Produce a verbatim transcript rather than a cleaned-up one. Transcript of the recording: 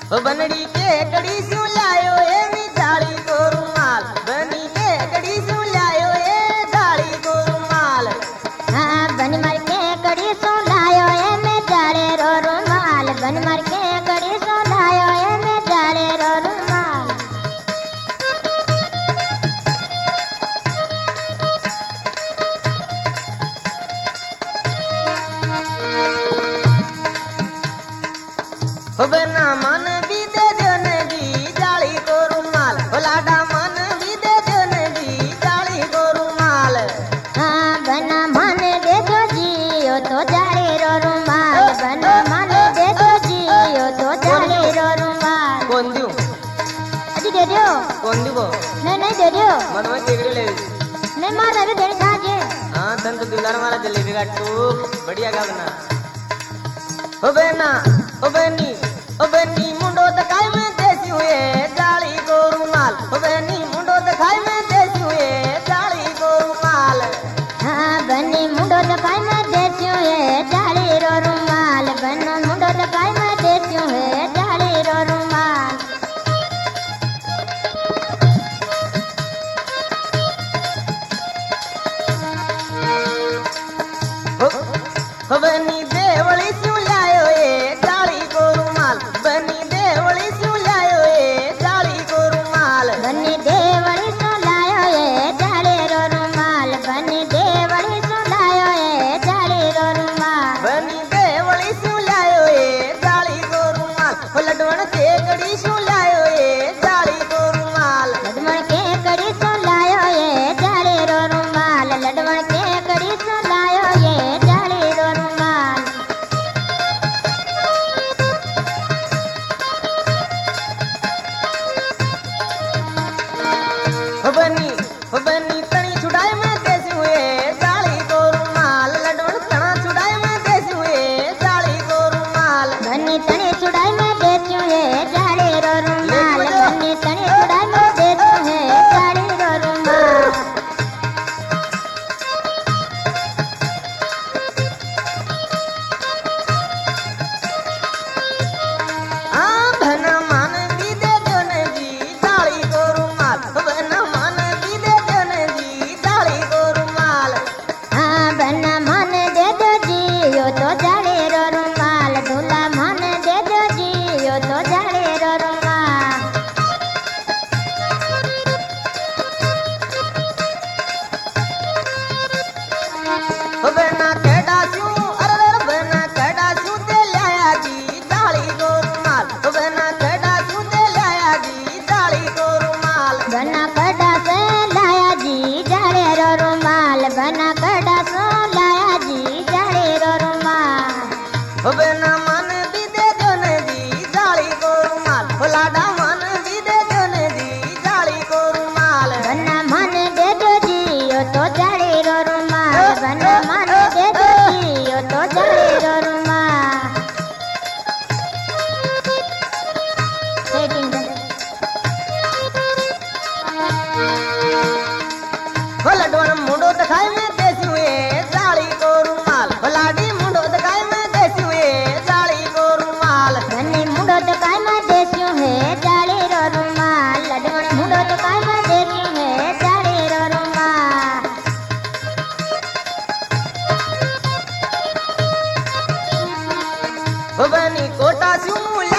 ओ बनड़ी के कड़ी सु लायो ए मी जाली को रुमाल बनी के कड़ी सु लायो ए जाली को रुमाल हाँ बन मर के कड़ी सु लायो ए मैं जाले रो रुमाल बन मर के कड़ी सु लायो ए मैं जाले रो रुमाल ओ बना मन भी दे दो नदी जाली को रुमाल ओ लाडा मन भी दे दो नदी जाली को रुमाल हाँ बना मन दे दो जियो तो जाले रो रुमाल बना मन दे दो जियो तो जाले रो रुमाल कौन दूं अजी दे दियो कौन दूं नहीं नहीं दे दियो मन में केकड़ी ले नहीं मार अभी देने खाजे हाँ तन तो दुलार वाला जलेबी का टूक बढ़िया का बना ओ बना ओ बनी ओ बनी मुंडो दखाई में देसी हुए जाली को रुमाल ओ बनी मुंडो दखाई में देसी हुए जाली को रुमाल हाँ बनी मुंडो दखाई में देसी हुए जाली रो रुमाल बनो मुंडो दखाई में देसी हुए जाली रो रुमाल ओ बनी देवली सु लायो ए जाली को रुमाल बनी देवली सु लायो ए जाली को रुमाल बनी देवली सो लायो ए जाली रो रुमाल बनी देवली सो लायो ए जाली रो रुमाल बनी देवली सु लायो ए जाली को रुमाल ओ लडवण के कड़ी सु लायो ए जाली को रुमाल लडमण के कड़ी सो लायो ए जाली रो रुमाल लडमण के कड़ी सो लायो ए जाली रो रुमाल ओ बनी ओ बनी तनी छुड़ाई में देसी हुए जाली को रुमाल लडवण तना छुड़ाई में देसी हुए जाली को रुमाल बनी तनी चुड़ाई में देती है जाली रो रुमाल बनी तनी चुड़ाई में देती है जाली रो रुमाल आ भना मान भी दे दो नदी जाली को रुमाल भना मान भी दे दो नदी जाली को रुमाल हाँ बना मन दे दो जियो तो जाली रो रुमाल दूल्हा मन दे दो जियो तो जाली रो रुमाल बना केडा सू अरे बना केडा सू दे लाया जी जाली को रुमाल बना केडा सू दे लाया जी जाली को रुमाल बना कड़ा से लाया जी जाली रो रुमाल बना कड़ा से लाया जी जाली रो रुमाल बना मन भी दे दो नदी जाली को रुमाल लाडा मन भी दे दो नदी जाली को रुमाल बना मन दे दो जियो तो जाली रो रुमाल बना मन दे दो जियो तो जाली रो रुमाल सेटिंग लडवन मुंडो दखाई में देसी हुए जाली को रुमाल लाडी मुंडो दखाई में देसी हुए जाली को रुमाल बनी मुंडो दकाई में देती है जाली रो रुमाल लडवन मुंडो दकाई में देती है जाली रो रुमाल बनी कोटा सु